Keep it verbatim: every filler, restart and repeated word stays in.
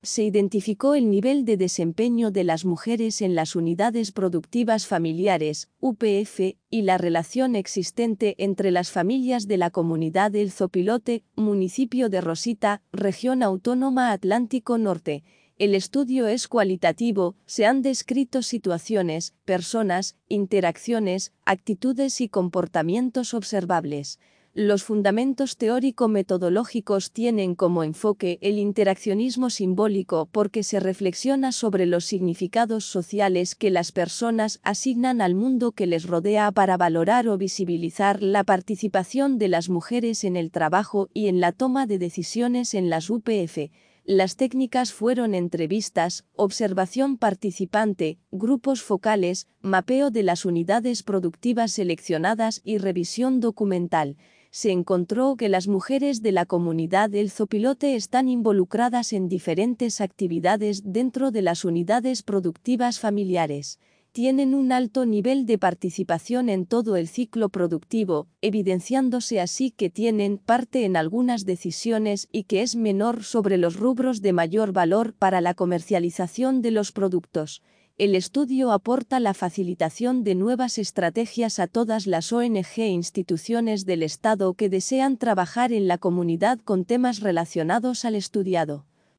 se identificó el nivel de desempeño de las mujeres en las unidades productivas familiares, U P F, y la relación existente entre las familias de la comunidad El Zopilote, municipio de Rosita, región autónoma Atlántico Norte. El estudio es cualitativo, se han descrito situaciones, personas, interacciones, actitudes y comportamientos observables. Los fundamentos teórico-metodológicos tienen como enfoque el interaccionismo simbólico porque se reflexiona sobre los significados sociales que las personas asignan al mundo que les rodea para valorar o visibilizar la participación de las mujeres en el trabajo y en la toma de decisiones en las U P F. Las técnicas fueron entrevistas, observación participante, grupos focales, mapeo de las unidades productivas seleccionadas y revisión documental. Se encontró que las mujeres de la comunidad El Zopilote están involucradas en diferentes actividades dentro de las unidades productivas familiares. Tienen un alto nivel de participación en todo el ciclo productivo, evidenciándose así que tienen parte en algunas decisiones y que es menor sobre los rubros de mayor valor para la comercialización de los productos. El estudio aporta la facilitación de nuevas estrategias a todas las O N G e instituciones del Estado que desean trabajar en la comunidad con temas relacionados al estudiado.